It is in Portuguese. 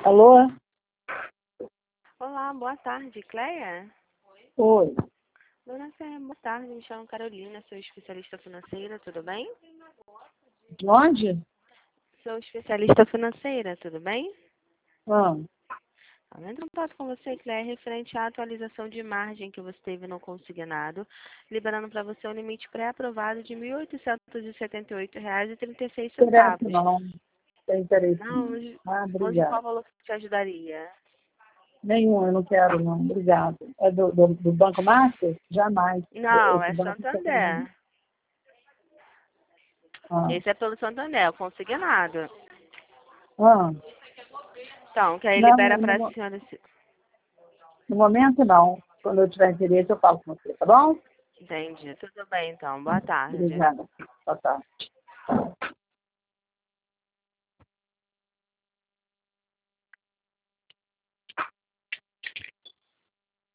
Alô? Olá, boa tarde, Cleia. Oi. Dona Cleia, boa tarde, me chamo Carolina, sou especialista financeira, tudo bem? De onde? Sou especialista financeira, tudo bem? Ah, Eu entro em contato com você, Cleia, referente à atualização de margem que você teve no consignado, liberando para você um limite pré-aprovado de R$ 1.878,36. interesse não. Tem interesse Não, não. hoje qual Obrigada. valor que te ajudaria? Nenhum, eu não quero não. Obrigado. É do Banco Master? Jamais. Não, Esse é banco fica comigo. Santander. Ah. Esse é pelo Santander, o consignado. Ah. Então, que aí Não, libera para a senhora. no momento não. Quando eu tiver interesse eu falo com você, tá bom? Entendi. Tudo bem, então. Boa tarde. Obrigada. Boa tarde.